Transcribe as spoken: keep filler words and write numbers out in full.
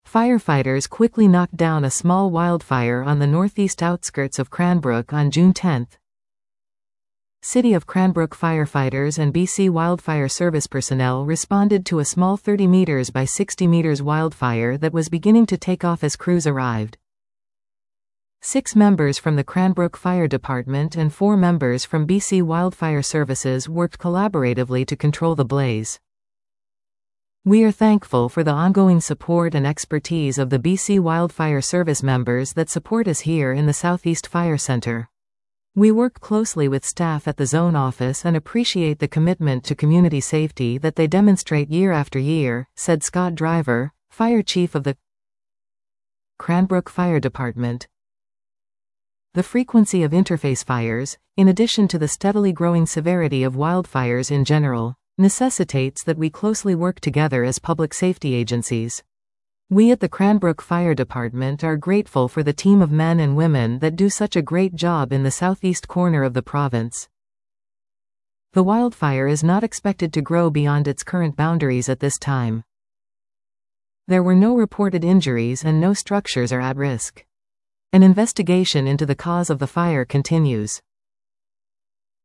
Firefighters quickly knocked down a small wildfire on the northeast outskirts of Cranbrook on June tenth. City of Cranbrook firefighters and B C Wildfire Service personnel responded to a small thirty meters by sixty meters wildfire that was beginning to take off as crews arrived. Six members from the Cranbrook Fire Department and four members from B C Wildfire Services worked collaboratively to control the blaze. We are thankful for the ongoing support and expertise of the B C Wildfire Service members that support us here in the Southeast Fire Center. We work closely with staff at the zone office and appreciate the commitment to community safety that they demonstrate year after year, said Scott Driver, Fire Chief of the Cranbrook Fire Department. The frequency of interface fires, in addition to the steadily growing severity of wildfires in general, necessitates that we closely work together as public safety agencies. We at the Cranbrook Fire Department are grateful for the team of men and women that do such a great job in the southeast corner of the province. The wildfire is not expected to grow beyond its current boundaries at this time. There were no reported injuries and no structures are at risk. An investigation into the cause of the fire continues.